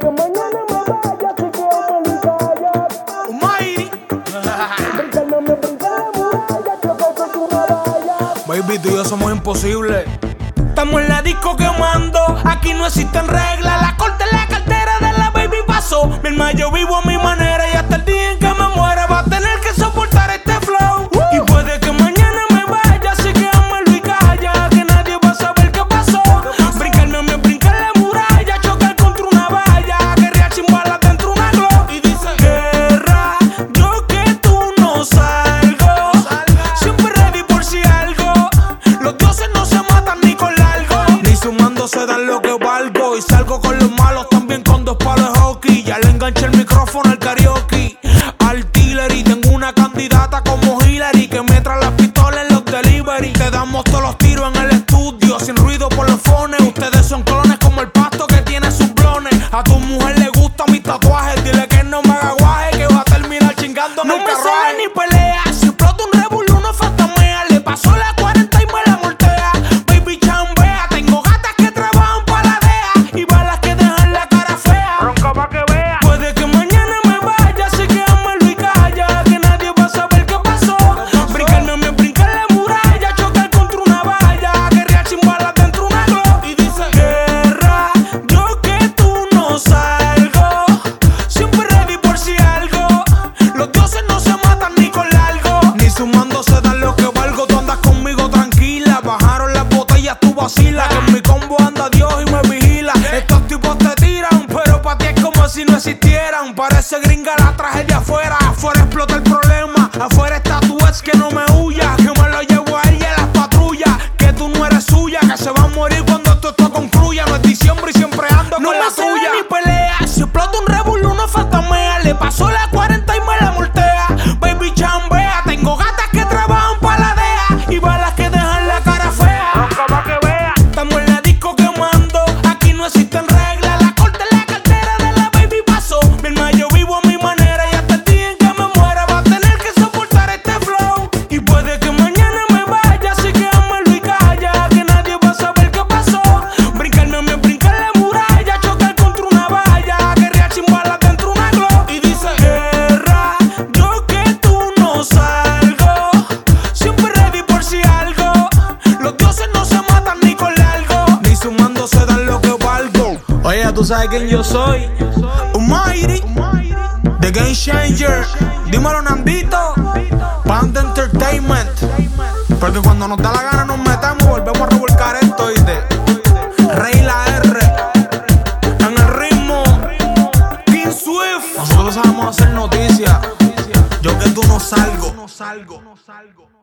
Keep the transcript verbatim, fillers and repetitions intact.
que mañana me vaya, así que amo mi calla. Umairi. Brincando me brinca la muralla, que paso tú me vayas. Baby, tú y yo somos imposibles. Estamos en la disco quemando, aquí no existen reglas. La corte en la cartera de la baby pasó. Mi hermano, yo vivo a mi manera y hasta el día en que me muera va a tener que soportar este flow. Y puede que mañana me vaya, así que ámalo y calla, que nadie va a saber qué pasó. Brincarme me brinca la muralla, chocar contra una valla, guerrear chimbalas dentro de una glow. Y dice: guerra, yo que tú no salgo, siempre ready por si algo. Los dioses no se matan ni con largo, ni sumando se dan lo que valgo. Y salgo con los malos también con dos palos de hockey. Ya le enganché el micrófono al karaoke. Artillery, tengo una candidata como Hillary que me trae las pistolas en los delivery. Te damos todos los tiros en el estudio, sin ruido por los fones. Ustedes son clones como el pasto que tiene sus blones. A tu mujer le gustan mis tatuajes, dile que no me haga guaje, que va a terminar chingando en el carruaje. No me sale ni pelea, si explota un revolú no fantamea. Le pasó la cuarenta y me la voltea. Baby chambea, tengo gatas que trabajan para la D E A y balas que dejan la cara fea. Ronca pa' que vea. Puede que mañana me vaya, así que ámalo y calla, que nadie va a saber qué pasó. Brincarme me brinca la muralla, chocar contra una valla, guerrear chimbalas dentro de una glow. Y dice: guerra, yo que tú no salgo, siempre ready por si algo. Los dioses no se matan ni con largo, ni sumando se dan lo que valgo. Tú andas conmigo tranquila, bajaron las botellas, tú vacilas, que en mi combo anda Dios y me vigila. Estos tipos te tiran, pero pa' ti es como si no existieran. Parece gringa la tragedia afuera, afuera explota el problema. Afuera está tu ex que no me huya, que me lo llevo a ella a las patrullas. Que tú no eres suya, que se va a morir cuando esto, esto concluya. No es diciembre y siempre ando No con me la sale tuya. ni pelea, si explota un revolú no fantamea. Le pasó la cuarenta y me la voltea. Baby chambea, tengo gatas que trabajan para la D E A y balas que dejan la cara fea. Ronca pa' que vea. Estamos en la disco quemando, aquí no existen reglas. La corte en la cartera de la baby pasó. Mi hermano, yo vivo a mi manera y hasta el día en que me muera va a tener que soportar este flow. Y puede que mañana me vaya, así que ámalo y calla, que nadie va a saber qué pasó. Brincarme me brinca la muralla, chocar contra una valla, guerrear chimbalas dentro de una glow. Y dice: guerra, yo que tú no salgo, siempre ready por si algo. Los dioses no se matan ni con largo, ni sumando se dan lo que valgo. Oye, tú sabes quién yo soy. Umairi, The Game Changer. Dímelo, Nandito. Panda Entertainment. Porque cuando nos da la gana nos metemos, volvemos a revolcar esto, ¿oíste? Rey la R. En el ritmo. King Swift. Nosotros sabemos hacer noticias. Yo que tú no salgo.